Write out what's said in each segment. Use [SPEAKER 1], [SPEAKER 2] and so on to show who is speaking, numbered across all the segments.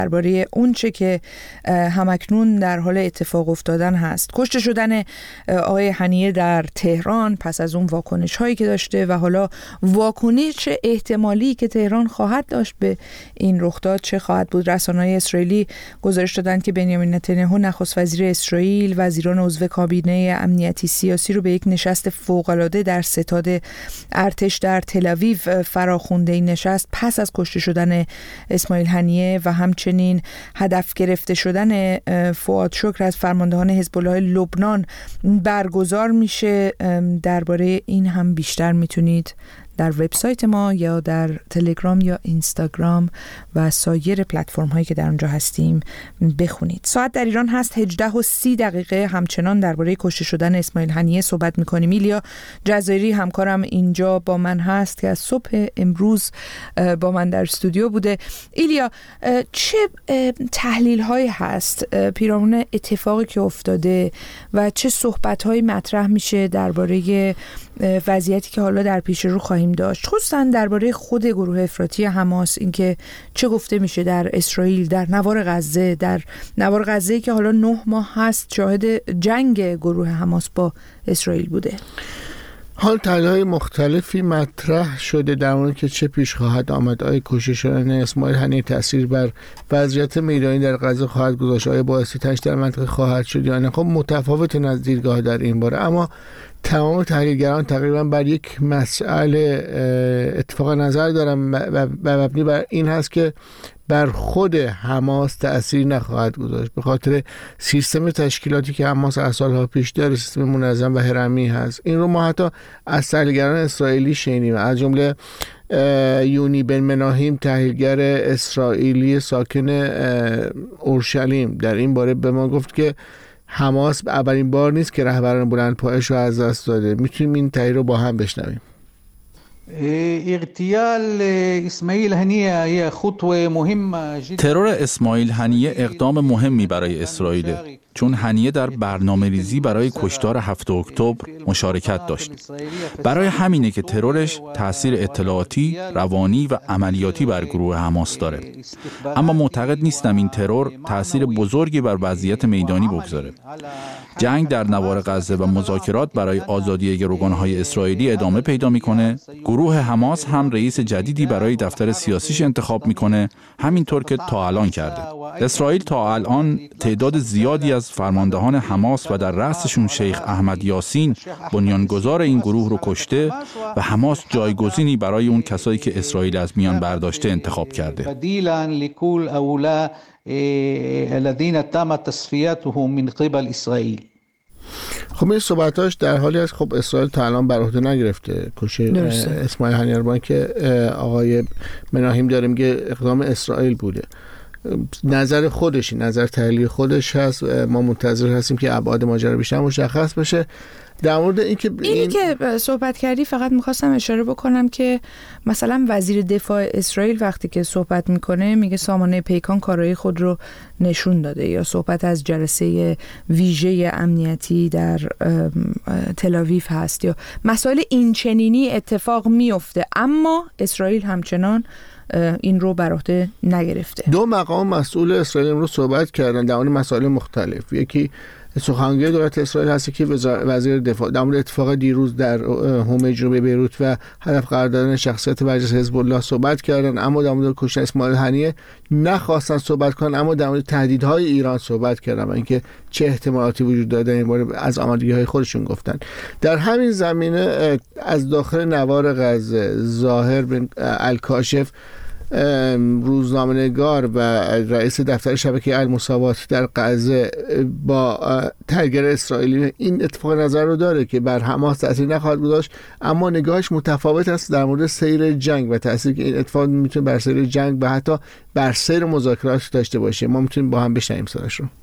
[SPEAKER 1] درباره اون چه که همکنون در حال اتفاق افتادن هست. کشته شدن آقای هنیه در تهران پس از اون واکنش هایی که داشته و حالا واکنش احتمالی که تهران خواهد داشت به این رخداد چه خواهد بود. رسانه‌های اسرائیلی گزارش دادند که بنیامین نتانیاهو نخست وزیر اسرائیل وزیران عضو کابینه امنیتی سیاسی رو به یک نشست فوق‌العاده در ستاد ارتش در تل‌آویو فراخوانده. این نشست پس از کشته شدن اسماعیل هنیه و همچنین هدف گرفته شدن فؤاد شکر از فرماندهان حزب الله لبنان برگزار میشه. درباره این هم بیشتر میتونید در وبسایت ما یا در تلگرام یا اینستاگرام و سایر پلتفرم هایی که در اونجا هستیم بخونید. ساعت در ایران هست 18:30. همچنان درباره کشته شدن اسماعیل هنیه صحبت میکنیم. ایلیا جزایری همکارم اینجا با من هست که از صبح امروز با من در استودیو بوده. ایلیا، چه تحلیل هایی هست پیرامون اتفاقی که افتاده و چه صحبت هایی مطرح میشه درباره وضعیتی که حالا در پیش رو خواهیم داشت، خصوصا درباره خود گروه افراطی حماس، اینکه چه گفته میشه در اسرائیل، در نوار غزه که حالا 9 ماه هست شاهد جنگ گروه حماس با اسرائیل بوده.
[SPEAKER 2] حال تحلیل‌های مختلفی مطرح شده در مورد که چه پیش خواهد آمد. آیا کشته شدن اسماعیل هنیه تاثیر بر وضعیت میدانی در غزه خواهد گذاشت؟ آیا باعث تنش در منطقه خواهد شد یا نه؟ خب متفاوت از دیدگاه در این باره، اما تمام تحلیلگران تقریبا بر یک مسئله اتفاق نظر دارن و مبنی بر این هست که بر خود حماس تأثیر نخواهد گذاشت، به خاطر سیستم تشکیلاتی که حماس از سالها پیش داره، سیستم منظم و هرمی هست. این رو ما حتی از تحلیلگران اسرائیلی شنیدیم، از جمله یونی بن مناهیم تحلیلگر اسرائیلی ساکن اورشلیم در این باره به ما گفت که حماس اولین بار نیست که رهبران بلندپایش رو از دست داده. میتونیم این تحلیل رو با هم بشنویم.
[SPEAKER 3] ترور اسماعیل هنیه اقدام مهمی برای اسرائیل، چون هنیه در برنامه‌ریزی برای کشتار 7 اکتبر مشارکت داشت. برای همینه که ترورش تأثیر اطلاعاتی، روانی و عملیاتی بر گروه حماس داره. اما معتقد نیستم این ترور تأثیر بزرگی بر وضعیت میدانی بگذاره. جنگ در نوار غزه و مذاکرات برای آزادی گروگان‌های اسرائیلی ادامه پیدا میکنه. گروه حماس هم رئیس جدیدی برای دفتر سیاسیش انتخاب میکنه، همینطور که تا الان کرده. اسرائیل تا الان تعداد زیادی از فرماندهان حماس و در رأسشون شیخ احمد یاسین بنیانگذار این گروه رو کشته و حماس جایگزینی برای اون کسایی که اسرائیل از میان برداشته انتخاب کرده.
[SPEAKER 4] الذين تم تصفيتهم من قبل اسرائيل.
[SPEAKER 2] خب این صحبتاش در حالی است خب اسرائیل تا الان بر عهده نگرفته کشته اسماعیل هنیه رو، که آقای مناهیم داره میگه اقدام اسرائیل بوده. نظر خودشی، نظر تحلیلی خودش هست. ما منتظر هستیم که ابعاد ماجرا بیشتر مشخص بشه. در مورد اینی
[SPEAKER 1] که صحبت کردی فقط میخواستم اشاره بکنم که مثلا وزیر دفاع اسرائیل وقتی که صحبت میکنه میگه سامانه پیکان کارایی خود رو نشون داده، یا صحبت از جلسه ویژه امنیتی در تل‌آویو هست، یا مسائل این چنینی اتفاق میفته، اما اسرائیل همچنان این رو بر عهده نگرفته.
[SPEAKER 2] 2 مقام مسئول اسرائیل امروز صحبت کردن در مورد مسائل مختلف. یکی سخنگوی دولت اسرائیل هست که وزیر دفاع در مورد اتفاق دیروز در حومه جنوبی بیروت و هدف قرار دادن شخصیت مجلس حزب الله صحبت کردن، اما در مورد کشتن اسماعیل هنیه نخواستن صحبت کنن، اما در مورد تهدیدهای ایران صحبت کردن و اینکه چه احتمالاتی وجود داره این باره از آمادگی‌های خودشون گفتن. در همین زمینه از داخل نوار غزه ظاهر بن الکاشف، روزنامه‌نگار و رئیس دفتر شبکه المساوات در غزه، با تحلیلگر اسرائیلی این اتفاق نظر رو داره که بر حماس تأثیر نخواهد گذاشت، اما نگاهش متفاوت است در مورد سیر جنگ و تأثیری که این اتفاق میتونه بر سیر جنگ و حتی بر سیر مذاکرات داشته باشه. ما میتونیم با هم بشنویم صداش رو.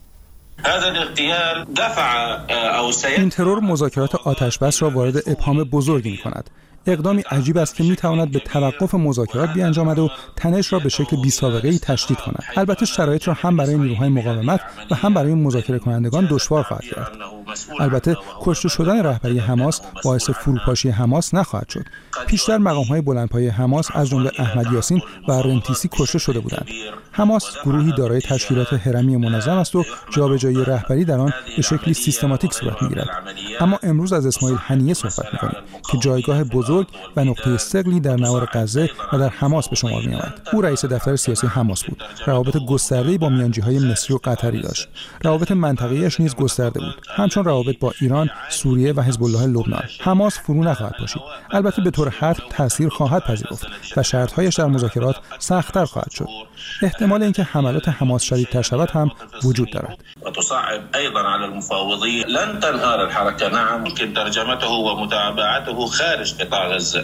[SPEAKER 5] این ترور مذاکرات آتش‌بس را وارد ابهام بزرگی می‌کند. اقدامی عجیب است که میتواند به توقف مذاکرات بیانجامد و تنش را به شکل بی‌سابقه‌ای تشدید کند. البته شرایط را هم برای نیروهای مقاومت و هم برای مذاکره کنندگان دشوار خواهد کرد. البته کشته شدن رهبری حماس باعث فروپاشی حماس نخواهد شد. پیشتر مقام‌های بلندپایه حماس از جمله احمد یاسین و رنتیسی کشته شده بودند. حماس گروهی دارای تشکیلات هرمی منظم است و جابجایی رهبری در آن به شکلی سیستماتیک صورت می‌گیرد. اما امروز از اسماعیل هنیه صحبت می‌کنیم که جایگاه بزرگ و نقطه ثقلی در نوار غزه و در حماس به شمار می‌آمد. او رئیس دفتر سیاسی حماس بود. روابط گسترده‌ای با میانجی‌های مصری و قطری داشت. روابط منطقه‌ایش نیز گسترده بود، همچون روابط با ایران، سوریه و حزب الله لبنان. حماس فرو نخواهد پاشید. البته به طور حتم تاثیر خواهد پذیرفت و شرط‌هایش در مذاکرات سخت‌تر خواهد شد. احتمال اینکه حملات حماس شدیدتر شود هم وجود دارد.
[SPEAKER 6] و تصعب ايضا على المفاوضين لن تنهار الحركه. نعم ممكن ترجمته ومتابعته خارج قطاع غزه.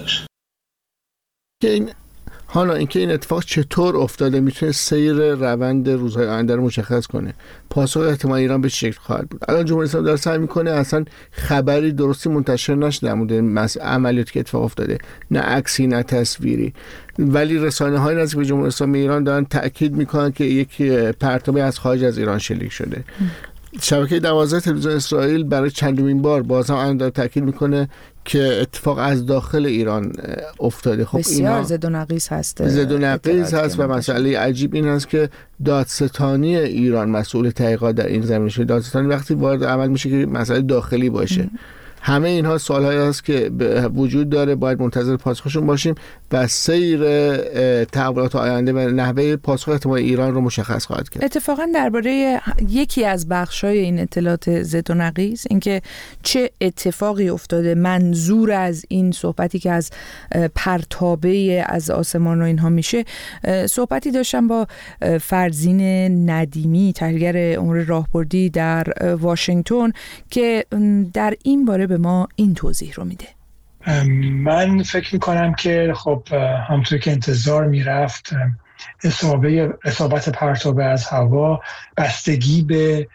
[SPEAKER 2] حالا اینکه این اتفاق چطور افتاده میتونه سیر روند روزهای آینده رو مشخص کنه. پاسخ احتمال ایران به شکل خواهد بود. الان جمهوری اسلامی داره سعی میکنه اصلا خبری درستی منتشر نشه در مورد عملیاتی که اتفاق افتاده، نه عکسی نه تصویری، ولی رسانه‌های نزدیک به جمهوری اسلامی ایران دارن تاکید میکنن که یک پرتابی از خارج از ایران شلیک شده. شبکه 12 تلویزیون اسرائیل برای چندمین بار باز هم داره تاکید میکنه که اتفاق از داخل ایران افتاده. خب
[SPEAKER 1] بسیار زد و نقیص هست.
[SPEAKER 2] زد و نقیص هست و مسئله عجیب این هست که دادستانی ایران مسئول تحقیقات در این زمینه شده. دادستانی وقتی وارد عمل میشه که مسئله داخلی باشه. همه اینها سوال‌هایی است که وجود داره، باید منتظر پاسخشون باشیم و سیر تحولات آینده و نحوه پاسخ احتمال ایران رو مشخص خواهد کرد.
[SPEAKER 1] اتفاقا درباره یکی از بخش‌های این اطلاعات زد و نقیص، اینکه چه اتفاقی افتاده، منظور از این صحبتی که از پرتابه از آسمان و اینها میشه، صحبتی داشتم با فرزین ندیمی، تحلیلگر امور راهبردی در واشنگتن، که در این باره به ما این توضیح رو میده.
[SPEAKER 7] من فکر میکنم که خب همونطور که انتظار میرفت اصابت پرتابه از هوا بستگی به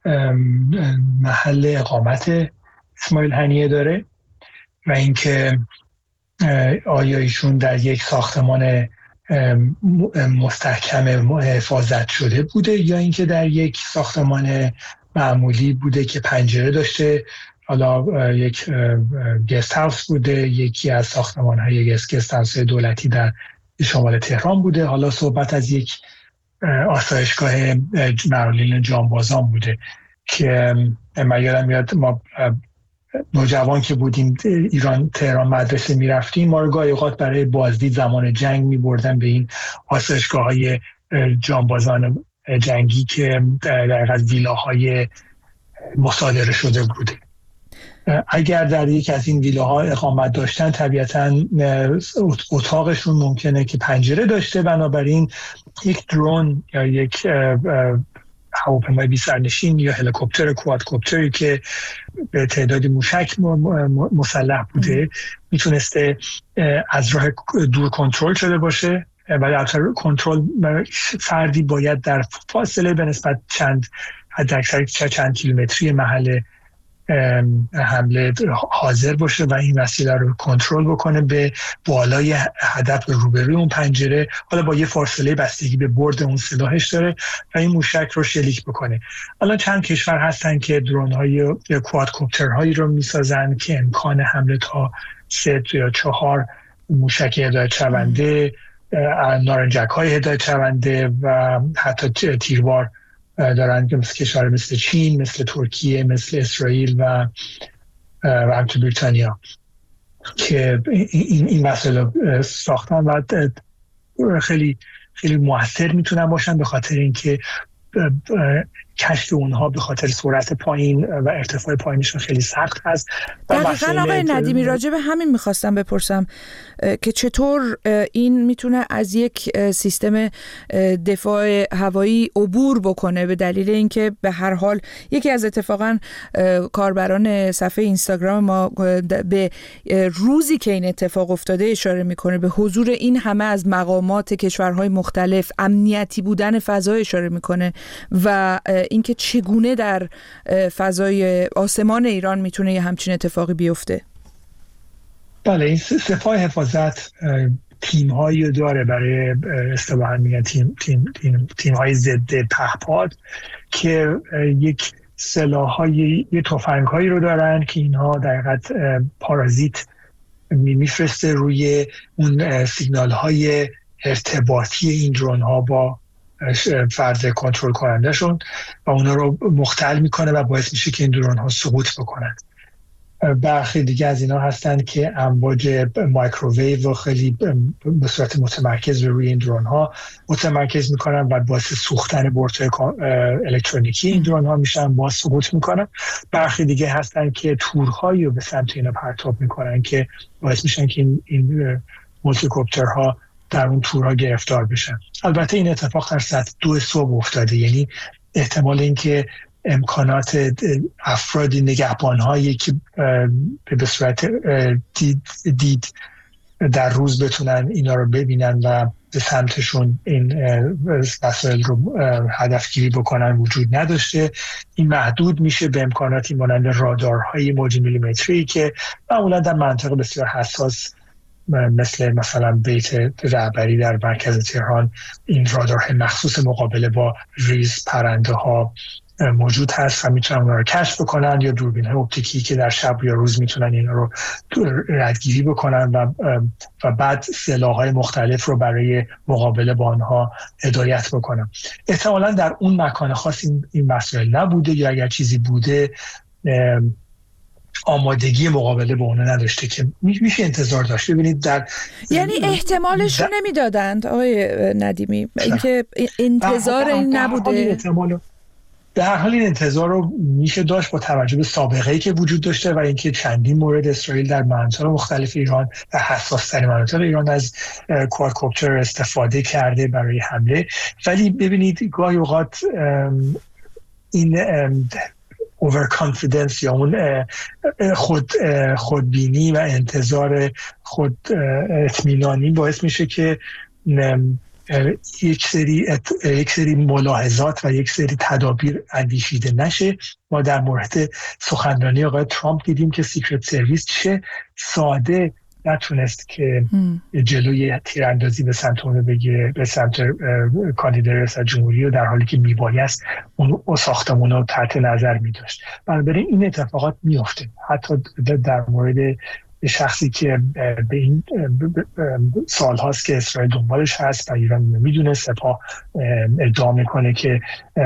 [SPEAKER 7] محل اقامت اسماعیل هنیه داره و اینکه آیا ایشون در یک ساختمان مستحکم حفاظت شده بوده یا اینکه در یک ساختمان معمولی بوده که پنجره داشته، حالا یک گست هاوس بوده، یکی از ساختمان‌های گست هاوس دولتی در شمال تهران بوده، حالا صحبت از یک آسایشگاه معلولین جانبازان بوده که من یادم میاد ما نوجوان که بودیم ایران تهران مدرسه میرفتیم، ما رو گاهی اوقات برای بازدید زمان جنگ میبردن به این آسایشگاه‌های جانبازان جنگی که در از ویلاهای مصادره شده بوده. اگر در یک از این ویلاها اقامت داشتن، طبیعتاً اتاقشون ممکنه که پنجره داشته، بنابراین یک درون یا یک هواپیمای بی سرنشین یا هلیکوپتر کوادکوپتری که به تعدادی موشک مسلح بوده میتونسته از راه دور کنترل شده باشه و در کنترل فردی باید در فاصله به نسبت چند کیلومتری محل حمله حاضر باشه و این وسیله رو کنترل بکنه به بالای هدف روبروی اون پنجره، حالا با یه فاصله بستگی به برد اون سلاحش داره و این موشک رو شلیک بکنه. الان چند کشور هستن که درون‌های یا کوادکوپترهایی رو میسازن که امکان حمله تا 3 یا 4 موشک هدایت شونده، نارنجک‌های هدایت شونده و حتی تیربار دارن که مثل کشور مثل چین، مثل ترکیه، مثل اسرائیل و همچنین بریتانیا که این وسایل ساختن و خیلی خیلی موثر میتونن باشن، به خاطر اینکه کشف اونها به خاطر سرعت پایین و ارتفاع پایینشون خیلی سخت هست.
[SPEAKER 1] دقیقاً آقای ندیمی راجع به همین میخواستم بپرسم که چطور این میتونه از یک سیستم دفاع هوایی عبور بکنه، به دلیل اینکه به هر حال یکی از اتفاقاً کاربران صفحه اینستاگرام ما به روزی که این اتفاق افتاده اشاره میکنه، به حضور این همه از مقامات کشورهای مختلف، امنیتی بودن فضا اشاره میکنه و اینکه چگونه در فضای آسمان ایران میتونه یه همچین اتفاقی بیفته.
[SPEAKER 7] بله، این سپاه حفاظت تیم‌هایی داره برای اصطلاحاً میگن تیم‌های ضد پهپاد که یک سلاح‌های یه تفنگ‌هایی رو دارن که اینها در حقیقت پارازیت میفرسته روی اون سیگنال‌های ارتباطی این درون‌ها با فرد کنترل کنندهشون و اونا رو مختل میکنه و باعث میشه که این درون‌ها سقوط بکنن. برخی دیگه از اینا هستن که امواج مایکروویو و خیلی به صورت متمرکز روی این درون‌ها متمرکز میکنن و باعث سوختن بورت‌های الکترونیکی این درون‌ها میشن، باز سقوط میکنن. برخی دیگه هستن که تورهایی رو به سمت اینا پرتاب میکنن که باعث میشن که این مولتیکوپترها در اون تورها گرفتار بشن. البته این اتفاق در ساعت 2 صبح افتاده، یعنی احتمال اینکه امکانات افرادی نگهبان‌هایی که به صورت دید در روز بتونن اینا رو ببینن و به سمتشون این مسائل رو هدفگیری بکنن وجود نداشته. این محدود میشه به امکاناتی مانند رادارهای موج میلیمتری که معمولا در منطقه بسیار حساس مثلا بیت رهبری در مرکز تهران این رادارهای مخصوص مقابله با ریز پرنده ها موجود هست و میتونن اونا رو کشف بکنن، یا دوربین های اپتیکی که در شب یا روز میتونن اینا رو ردگیری بکنن و بعد سلاح‌های مختلف رو برای مقابله با آنها هدایت بکنن. احتمالاً در اون مکان خاص این مسائل نبوده، یا اگر چیزی بوده آمادگی مقابله با اون نداشته که میشه انتظار داشت. ببینید
[SPEAKER 1] یعنی احتمالش رو نمیدادند آقای ندیمی، اینکه انتظار این نبوده.
[SPEAKER 7] به هر حال این انتظار رو میشه داشت با توجه به سابقه‌ای که وجود داشته و اینکه چندین مورد اسرائیل در مناطق مختلف ایران و حساس‌ترین مناطق ایران از کوادکوپتر استفاده کرده برای حمله. ولی ببینید گاهی اوقات این اوور کانفیدنس یا اون خودبینی و انتظار خود اطمینانی باعث میشه که یک سری ملاحظات و یک سری تدابیر اندیشیده نشه. ما در مورد سخنرانی آقای ترامپ دیدیم که سیکرت سرویس چه ساده نتونست که جلوی تیراندازی به سمت اون بگیره، به سمت کاندیدای ریاست جمهوری، و در حالی که میبایست اون ساختمون رو تحت نظر میداشت. بنابراین این اتفاقات میفته. حتی در مورد شخصی که به این سال هاست که اسرائیل دنبالش هست و ایران میدونه، سپاه ادعا میکنه که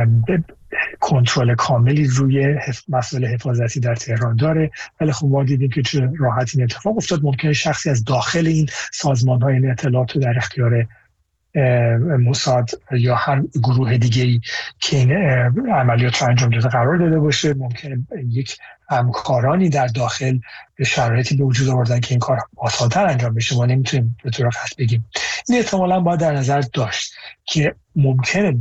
[SPEAKER 7] کنترل کاملی روی مسئله حفاظتی در تهران داره، ولی خب ما دیدیم که چه راحت این اتفاق افتاد. ممکنه شخصی از داخل این سازمان‌های این اطلاعات در اختیار موساد یا هر گروه دیگه‌ای که این عملیات رو انجام داده قرار داده باشه. ممکنه یک همکارانی در داخل به شرایطی به وجود آوردن که این کار آسان‌تر انجام بشه. ما نمیتونیم به طور قطعی بگیم. این احتمالاً باید در نظر داشت که ممکنه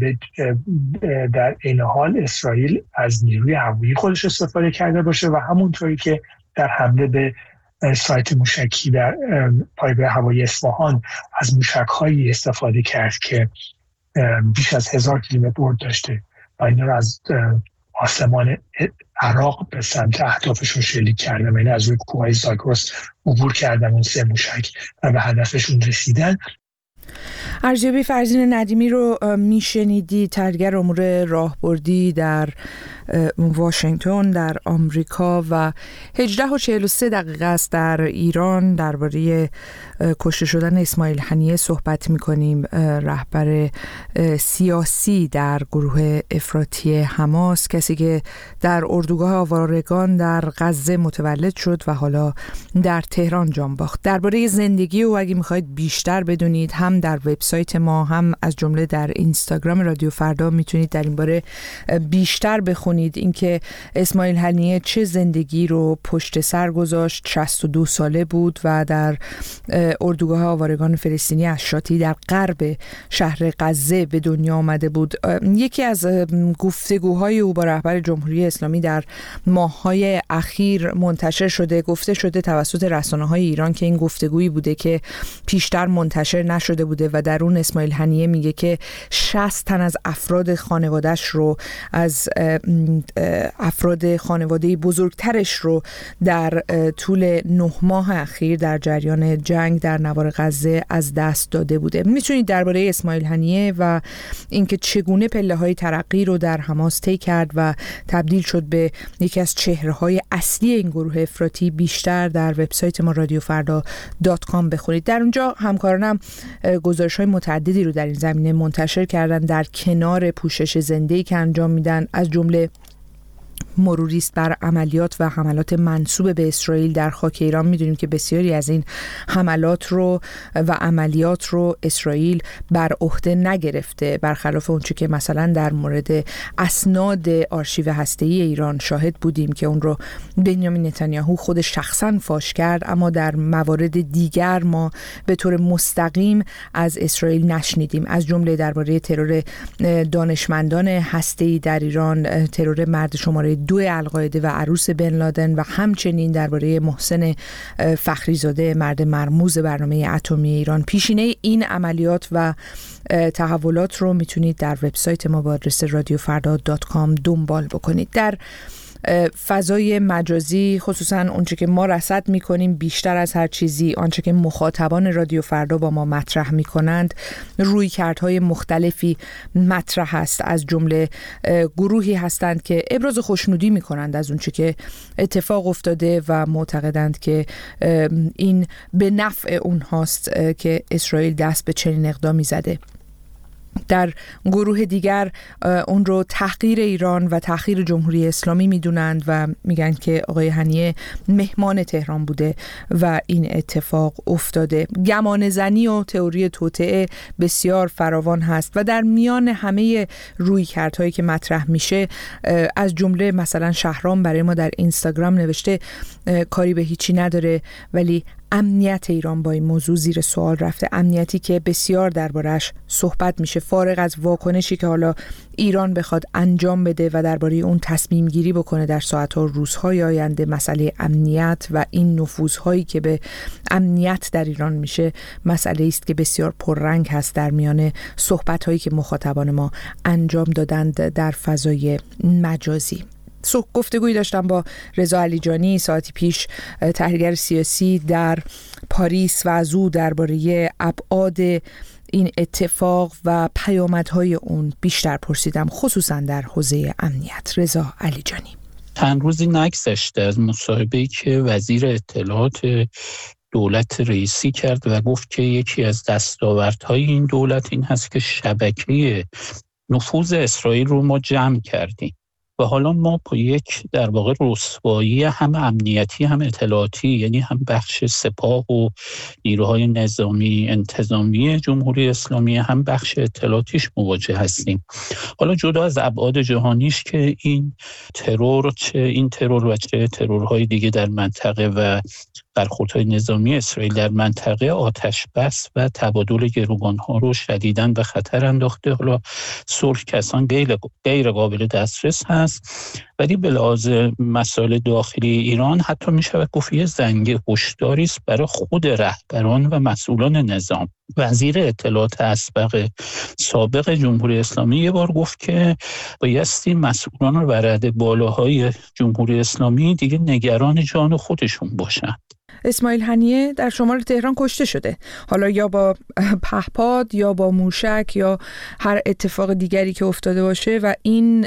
[SPEAKER 7] در این حال اسرائیل از نیروی هوایی خودش استفاده کرده باشه و همونطوری که در حمله به سایت موشکی در پایگاه هوایی اصفهان از موشک‌هایی استفاده کرد که بیش از 1000 کیلومتر برد داشته و اینا رو از آسمان عراق به سمت اهدافشون شلیک کردن، یعنی از روی کوههای زاگرس عبور کردن اون 3 موشک و به هدفشون رسیدن.
[SPEAKER 1] ارجبی فرزین ندیمی رو میشنیدی، ترگر امور راهبردی در واشنگتن در آمریکا و 18:43 است در ایران. درباره کشته شدن اسماعیل هنیه صحبت میکنیم، رهبر سیاسی در گروه افراطی حماس، کسی که در اردوگاه آوارگان در غزه متولد شد و حالا در تهران جان باخت. درباره زندگی او اگه میخواید بیشتر بدونید، هم در وبسایت ما هم از جمله در اینستاگرام رادیو فردا میتونید در این باره بیشتر بخونید. اینکه اسماعیل هنیه چه زندگی رو پشت سر گذاشت. 62 ساله بود و در اردوگاه آوارگان فلسطینی اشراتی در غرب شهر غزه به دنیا آمده بود. یکی از گفتگوهای او با رهبر جمهوری اسلامی در ماه‌های اخیر منتشر شده، گفته شده توسط رسانه‌های ایران که این گفتگویی بوده که پیشتر منتشر نشده شده بوده و در اون اسماعیل هنیه میگه که 60 تن از افراد خانواده‌اش رو، از افراد خانواده بزرگترش رو در طول 9 ماه اخیر در جریان جنگ در نوار غزه از دست داده بوده. میتونید درباره اسماعیل هنیه و اینکه چگونه پله‌های ترقی رو در حماس طی کرد و تبدیل شد به یکی از چهره‌های اصلی این گروه افراطی بیشتر در وبسایت ما radiofarda.com بخونید. در اونجا همکارانم گزارش‌های متعددی رو در این زمینه منتشر کردن در کنار پوشش زنده‌ای که انجام میدن، از جمله مروری است بر عملیات و حملات منسوب به اسرائیل در خاک ایران. میدونیم که بسیاری از این حملات رو و عملیات رو اسرائیل بر عهده نگرفته، برخلاف اونچه که مثلا در مورد اسناد آرشیو هسته‌ای ایران شاهد بودیم که اون رو بنیامین نتانیاهو خود شخصا فاش کرد، اما در موارد دیگر ما به طور مستقیم از اسرائیل نشنیدیم، از جمله درباره ترور دانشمندان هسته‌ای در ایران، ترور مرد شماره 2 القاعده و عروس بن لادن و همچنین درباره محسن فخریزاده مرد مرموز برنامه اتمی ایران. پیشینه این عملیات و تحولات رو میتونید در وبسایت ما با آدرس radiofarda.com دنبال بکنید. در فضای مجازی، خصوصا اونچه که ما رصد میکنیم بیشتر از هر چیزی آنچه که مخاطبان رادیو فردا با ما مطرح میکنند رویکردهای مختلفی مطرح است، از جمله گروهی هستند که ابراز خوشنودی میکنند از اونچه که اتفاق افتاده و معتقدند که این به نفع اونهاست که اسرائیل دست به چنین اقدامی زده. در گروه دیگر اون رو تحقیر ایران و تحقیر جمهوری اسلامی میدونند و میگن که آقای هنیه مهمان تهران بوده و این اتفاق افتاده. گمان زنی و تئوری توطئه بسیار فراوان هست و در میان همه رویکردهایی که مطرح میشه، از جمله مثلا شهرام برای ما در اینستاگرام نوشته کاری به هیچی نداره ولی امنیت ایران با این موضوع زیر سوال رفته، امنیتی که بسیار درباره‌اش صحبت میشه، فارغ از واکنشی که حالا ایران بخواد انجام بده و درباره اون تصمیم گیری بکنه در ساعت‌ها و روزهای آینده. مسئله امنیت و این نفوذهایی که به امنیت در ایران میشه مسئله است که بسیار پررنگ هست در میان صحبت‌هایی که مخاطبان ما انجام دادند در فضای مجازی. گفتگویی داشتم با رضا علیجانی ساعتی پیش، تحلیلگر سیاسی در پاریس، و از او درباره ابعاد این اتفاق و پیامدهای اون بیشتر پرسیدم، خصوصا در حوزه امنیت. رضا علیجانی:
[SPEAKER 8] چند روزی نگذشته از مصاحبه‌ای که وزیر اطلاعات دولت رئیسی کرد و گفت که یکی از دستاوردهای این دولت این هست که شبکه نفوذ اسرائیل رو ما جمع کردیم و حالا ما با یک در واقع رسوایی هم امنیتی هم اطلاعاتی، یعنی هم بخش سپاه و نیروهای نظامی انتظامی جمهوری اسلامی هم بخش اطلاعاتیش مواجه هستیم. حالا جدا از ابعاد جهانیش که این ترور، چه این ترور و چه ترورهای دیگه در منطقه و برخوردهای نظامی اسرائیل در منطقه آتش بس و تبادل گروگانها رو شدیداً به خطر انداخته. حالا صلح کسان غیر قابل دسترس هست، ولی به لحاظ مسائل داخلی ایران حتی می شود گفت یه زنگ هشداری است برای خود رهبران و مسئولان نظام. وزیر اطلاعات اسبق سابق جمهوری اسلامی یه بار گفت که بایستی مسئولان و رده بالاهای جمهوری اسلامی دیگه نگران جان خودشون باشن.
[SPEAKER 1] اسماعیل هنیه در شمال تهران کشته شده، حالا یا با پهپاد یا با موشک یا هر اتفاق دیگری که افتاده باشه، و این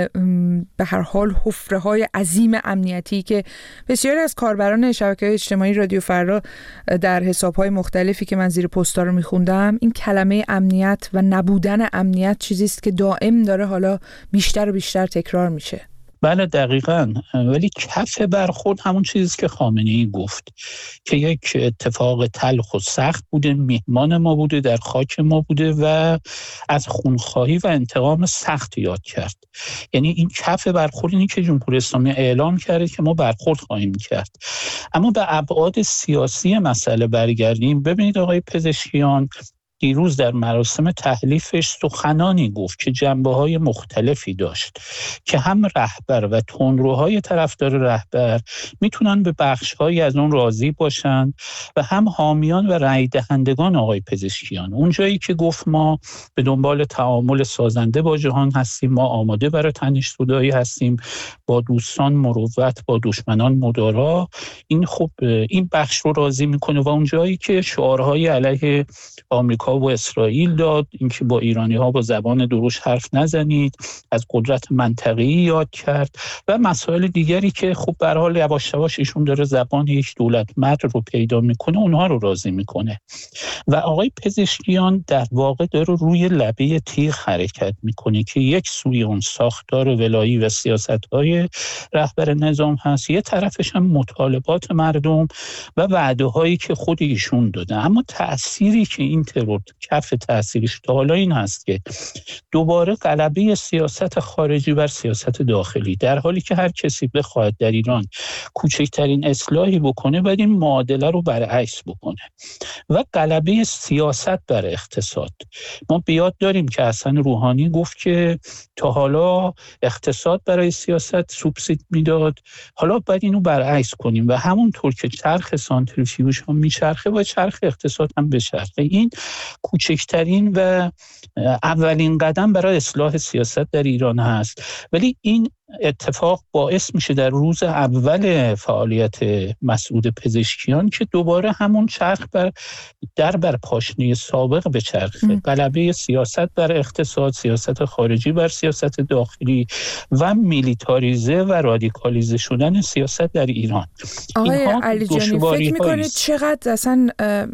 [SPEAKER 1] به هر حال حفره‌های عظیم امنیتی که بسیاری از کاربران شبکه‌های اجتماعی رادیو فردا در حساب‌های مختلفی که من زیر پست‌ها رو می‌خوندم، این کلمه امنیت و نبودن امنیت چیزی است که دائم داره حالا بیشتر و بیشتر تکرار میشه.
[SPEAKER 8] بله دقیقاً، ولی کف برخورد همون چیزی که خامنه‌ای گفت که یک اتفاق تلخ و سخت بوده، میهمان ما بوده، در خاک ما بوده و از خونخواهی و انتقام سخت یاد کرد. یعنی این کف برخورد اینی که جمهوری اسلامی اعلام کرده که ما برخورد خواهیم کرد. اما به ابعاد سیاسی مسئله برگردیم. ببینید آقای پزشکیان، دیروز در مراسم تحلیفش سخنانی گفت که جنبه‌های مختلفی داشت که هم رهبر و تندروهای طرفدار رهبر میتونن به بخش‌هایی از اون راضی باشن و هم حامیان و رأی دهندگان آقای پزشکیان. اون جایی که گفت ما به دنبال تعامل سازنده با جهان هستیم، ما آماده برای تنش‌زدایی هستیم، با دوستان مروت، با دشمنان مدارا، این خب این بخش رو راضی میکنه. و اون جایی که شعارهای علیه آمریکا و اسرائیل داد، اینکه با ایرانی‌ها با زبان دروش حرف نزنید، از قدرت منطقه‌ای یاد کرد و مسائل دیگری که خب به هر حال یواش یواش ایشون داره زبان یک دولت مرد رو پیدا میکنه، اونها رو راضی میکنه. و آقای پزشکیان در واقع داره روی لبه تیغ حرکت میکنه که یک سوی اون ساختار ولایی و سیاست‌های رهبر نظام هست، یه طرفش هم مطالبات مردم و وعده‌هایی که خود ایشون داده. اما تأثیری که این ترور کف تأثیرش تا حالا این هست که دوباره غلبه سیاست خارجی بر سیاست داخلی، در حالی که هر کسی بخواد در ایران کوچکترین اصلاحی بکنه باید این معادله رو برعکس بکنه و غلبه سیاست بر اقتصاد. ما بیاد داریم که حسن روحانی گفت که تا حالا اقتصاد برای سیاست سوبسید میداد، حالا باید اینو برعکس کنیم و همونطور که چرخ سانتریفیوژ هم میچرخه و چرخ اقتصاد هم بچرخه. این کوچکترین و اولین قدم برای اصلاح سیاست در ایران هست، ولی این اتفاق باعث میشه در روز اول فعالیت مسعود پزشکیان که دوباره همون چرخ بر پاشنه سابق به چرخه، غلبه سیاست بر اقتصاد، سیاست خارجی بر سیاست داخلی و میلیتاریزه و رادیکالیزه شدن سیاست در ایران.
[SPEAKER 1] آقای علیجانی فکر میکنید چقدر اصلا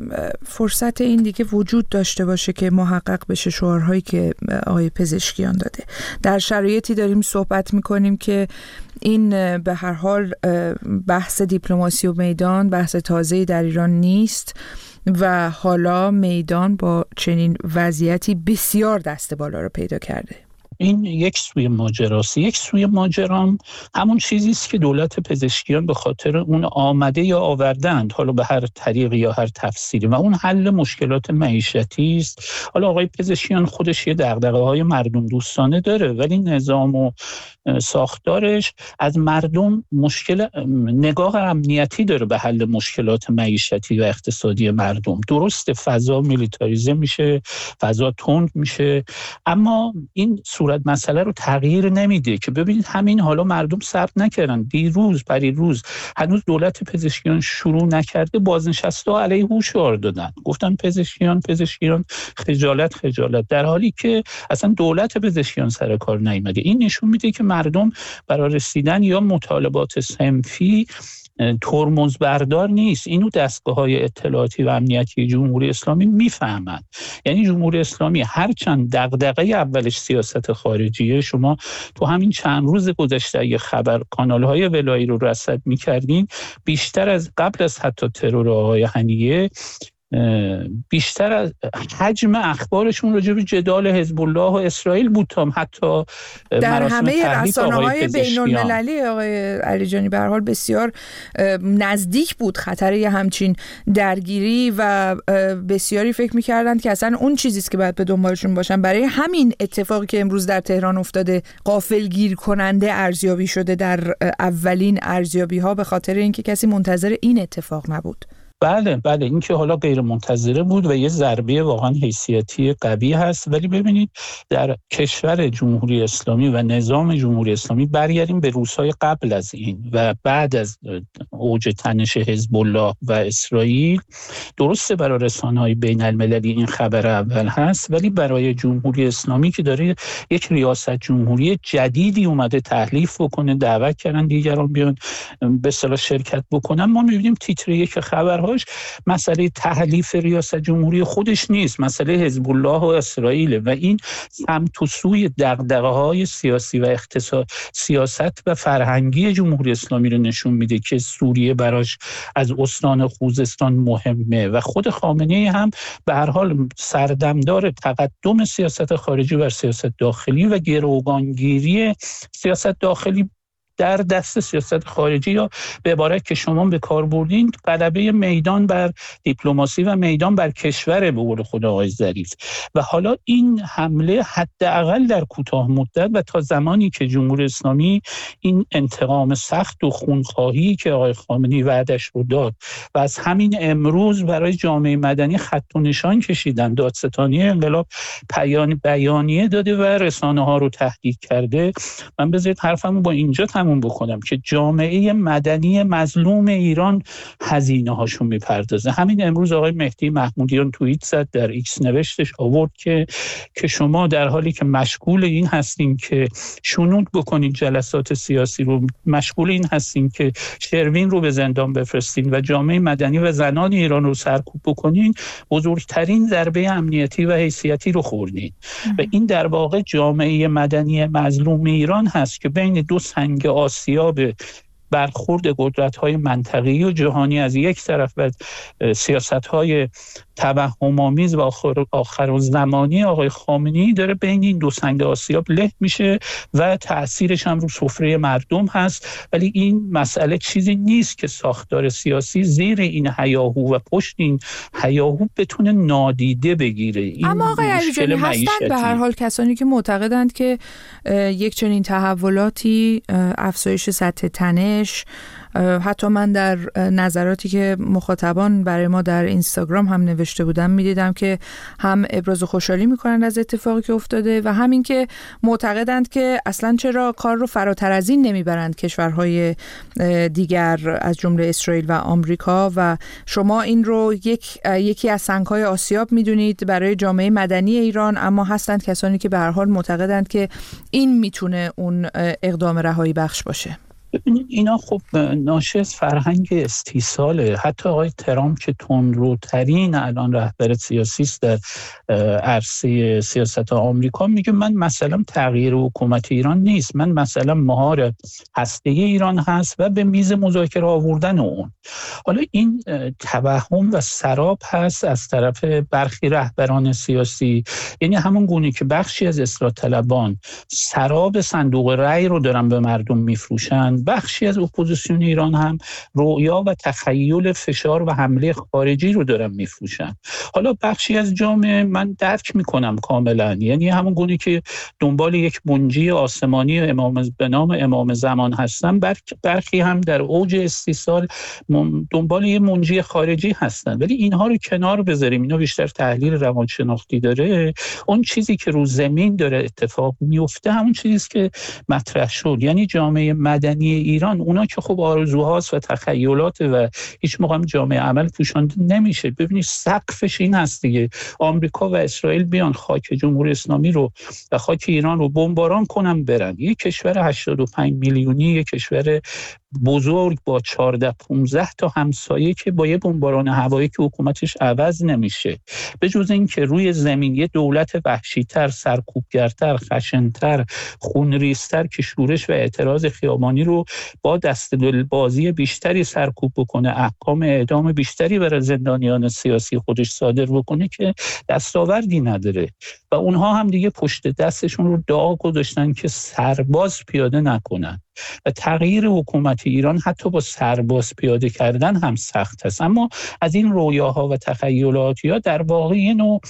[SPEAKER 1] فرصت این دیگه وجود داشته باشه که محقق بشه شعارهایی که آقای پزشکیان داده؟ در شرایطی داریم صحبت میکنیم که این به هر حال بحث دیپلماسی و میدان بحث تازه‌ای در ایران نیست و حالا میدان با چنین وضعیتی بسیار دست بالا رو پیدا کرده.
[SPEAKER 8] این یک سوی ماجراست. یک سوی ماجرام همون چیزی است که دولت پزشکیان به خاطر اون آمده یا آوردند، حالا به هر طریقی یا هر تفسیری، و اون حل مشکلات معیشتی است. حالا آقای پزشکیان خودش یه دغدغه‌های مردم دوستانه داره، ولی نظام و ساختارش از مردم نگاه امنیتی داره به حل مشکلات معیشتی و اقتصادی مردم. درسته فضا میلیتاریزه میشه، فضا تند میشه، اما این صورت مسئله رو تغییر نمیده که ببینید همین حالا مردم صبر نکردن، دیروز پریروز هنوز دولت پزشکیان شروع نکرده بازنشسته علیه هوشیار دادن، گفتن پزشکیان خجالت، در حالی که اصلا دولت پزشکیان سر کار نیامده. این نشون میده که مردم برای رسیدن یا مطالبات صنفی ترمز بردار نیست. اینو دستگاه‌های اطلاعاتی و امنیتی جمهوری اسلامی میفهمند. یعنی جمهوری اسلامی هرچند دغدغه اولش سیاست خارجیه، شما تو همین چند روز گذشته اگه خبر کانال‌های ولایی رو رصد می‌کردین، بیشتر از قبل از حتی ترور آقای هنیه، بیشتر از حجم اخبارشون راجع به جدال حزب الله و اسرائیل بود تا حتی
[SPEAKER 1] در همه رسانه‌های بین‌المللی. آقای علیجانی به هر حال بسیار نزدیک بود خطر یه همچین درگیری و بسیاری فکر می‌کردند که اصلا اون چیزی است که باید به دنبالشون باشن. برای همین اتفاقی که امروز در تهران افتاده غافلگیر کننده ارزیابی شده در اولین ارزیابی‌ها، به خاطر اینکه کسی منتظر این اتفاق نبود.
[SPEAKER 8] بله این که حالا غیر منتظره بود و یه ضربه واقعا حیثیتی قوی هست. ولی ببینید در کشور جمهوری اسلامی و نظام جمهوری اسلامی، برگردیم به روزهای قبل از این و بعد از اوج تنش حزب الله و اسرائیل، درسته برای رسانه‌های بین المللی این خبر اول هست، ولی برای جمهوری اسلامی که داره یک ریاست جمهوری جدیدی اومده تحلیف بکنه، دعوت کردن دیگران بیان به اصطلاح شرکت بکنن، ما می‌بینیم تیتر یک خبر مسئله تحلیف ریاست جمهوری خودش نیست، مسئله حزب الله و اسرائیل و این سمت و سوی دغدغه‌های سیاسی و اقتصاد، سیاست و فرهنگی جمهوری اسلامی رو نشون میده که سوریه براش از استان خوزستان مهمه و خود خامنه‌ای هم به هر حال سردمدار تقدم سیاست خارجی بر سیاست داخلی و گروگانگیری سیاست داخلی در دست سیاست خارجی، یا به عبارت که شما به کار بردین، غلبه میدان بر دیپلماسی و میدان بر کشور، به قول خود آقای ظریف. و حالا این حمله حداقل در کوتاه مدت و تا زمانی که جمهوری اسلامی این انتقام سخت و خونخواهی که آقای خامنه‌ای وعدش رو داد و از همین امروز برای جامعه مدنی خط و نشان کشیدن، دادستانی انقلاب بیانیه داده و رسانه ها رو تهدید کرده، من بذارید حرفمو با اینجا تموم بکنم که جامعه مدنی مظلوم ایران هزینه هاشون میپردازه. همین امروز آقای مهدی محمودیان توییت زد، در ایکس نوشتش آورد که شما در حالی که مشغول این هستین که شنود بکنید جلسات سیاسی رو، مشغول این هستین که شروین رو به زندان بفرستین و جامعه مدنی و زنان ایران رو سرکوب بکنین، بزرگترین ضربه امنیتی و حیثیتی رو خوردین. و این در واقع جامعه مدنی مظلوم ایران هست که بین دو سنگ آسیاب برخورد قدرت‌های منطقه‌ای و جهانی از یک طرف و سیاست‌های توهم‌آمیز و آخرالزمانی آقای خامنه‌ای داره بین این دو سنگ آسیاب له میشه و تأثیرش هم رو سفره مردم هست. ولی این مسئله چیزی نیست که ساختار سیاسی زیر این هیاهو و پشت این هیاهو بتونه نادیده بگیره. این
[SPEAKER 1] اما آقای علیجانی هستند به هر حال کسانی که معتقدند که یک چنین تحولاتی، افزایش سطح تنش، حتی من در نظراتی که مخاطبان برای ما در اینستاگرام هم نوشته بودم میدیدم که هم ابراز خوشحالی میکنند از اتفاقی که افتاده و همین که معتقدند که اصلا چرا کار رو فراتر از این نمیبرند کشورهای دیگر از جمله اسرائیل و آمریکا و شما این رو یکی از سنگ‌های آسیاب میدونید برای جامعه مدنی ایران، اما هستند کسانی که به هر حال معتقدند که این میتونه اون اقدام رهایی بخش باشه.
[SPEAKER 8] ببینید اینا خب ناشی از فرهنگ استیصاله. حتی آقای ترامپ که تندروترین الان رهبر سیاسی است در عرصه سیاست آمریکا، میگه من مثلا تغییر حکومت ایران نیست، من مثلا مهار هسته ایران هست و به میز مذاکره آوردن اون. حالا این توهم و سراب هست از طرف برخی رهبران سیاسی، یعنی همون گونه که بخشی از اصلاح طلبان سراب صندوق رأی رو دارن به مردم میفروشن، بخشی از اپوزیسیون ایران هم رؤیا و تخیل فشار و حمله خارجی رو دارن میفروشن. حالا بخشی از جامعه من درک میکنم کاملا، یعنی همون گونه که دنبال یک منجی آسمانی به نام امام زمان هستن، برخی هم در اوج استیصال دنبال یه منجی خارجی هستن. ولی اینها رو کنار بذاریم، اینا بیشتر تحلیل روانشناختی داره. اون چیزی که رو زمین داره اتفاق میفته همون چیزی که مطرح شد، یعنی جامعه مدنی ایران، اونا که خب آرزوهاست و تخیلات و هیچ موقع جامعه عمل پوشانده نمیشه. ببینید سقفش این هست دیگه، آمریکا و اسرائیل بیان خاک جمهوری اسلامی رو و خاک ایران رو بمباران کنن برن. یک کشور 85 میلیونی، یک کشور بزرگ با 14-15 تا همسایه که با یه بمباران هوایی که حکومتش عوض نمیشه، به جز این که روی زمین یه دولت وحشی‌تر، سرکوبگرتر، خشن‌تر، خونریزتر که شورش و اعتراض خیابانی رو با دسته‌بازی بیشتری سرکوب بکنه، احکام اعدام بیشتری برای زندانیان سیاسی خودش صادر بکنه، که دستاوردی نداره. و اونها هم دیگه پشت دستشون رو داغ گذاشتن که سرباز پیاده نکنن. و تغییر حکومت ایران حتی با سرباز پیاده کردن هم سخت است. اما از این رویاها و تخیلات‌ها در واقع یه نوع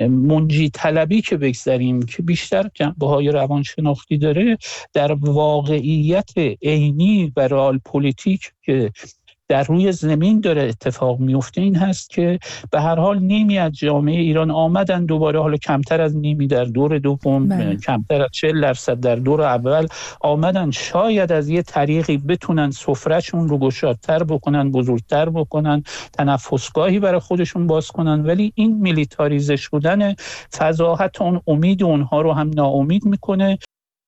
[SPEAKER 8] منجی طلبی که بگذاریم که بیشتر جنبه‌های روانشناختی داره، در واقعیت عینی و رئال پلیتیک که در روی زمین داره اتفاق میفته این هست که به هر حال نیمی از جامعه ایران آمدن دوباره، حالا کمتر از نیمی در دور دوم، کمتر از 40% در دور اول آمدن، شاید از یه طریقی بتونن سفرهشون رو گشادتر بکنن، بزرگتر بکنن، تنفسگاهی برای خودشون باز کنن. ولی این میلیتاریزه شدن فضا حتی اون امید اونها رو هم ناامید میکنه.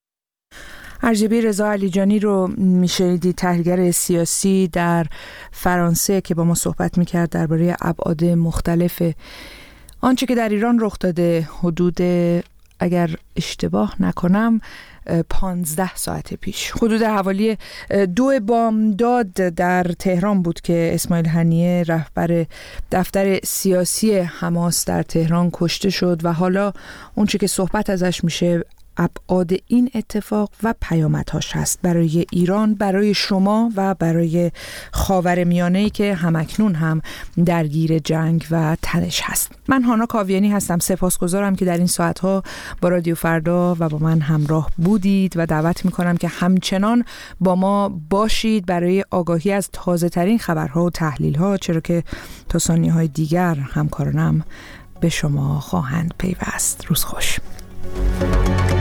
[SPEAKER 1] ارجبی رضا علیجانی رو میشنیدید، تحلیلگر سیاسی در فرانسه که با ما صحبت میکرد درباره ابعاد مختلف آنچه که در ایران رخ داده. حدود، اگر اشتباه نکنم، 15 ساعت پیش، حدود حوالی 2 بامداد در تهران بود که اسماعیل هنیه رهبر دفتر سیاسی حماس در تهران کشته شد و حالا اون چه که صحبت ازش میشه ابعاد این اتفاق و پیامدهاش هست برای ایران، برای شما و برای خاورمیانه‌ای که همکنون هم درگیر جنگ و تنش هست. من هانا کاویانی هستم. سپاسگزارم که در این ساعتها با رادیو فردا و با من همراه بودید و دعوت میکنم که همچنان با ما باشید برای آگاهی از تازه ترین خبرها و تحلیل ها، چرا که تا ثانیه های دیگر همکارانم به شما خواهند پیوست. روز خوش.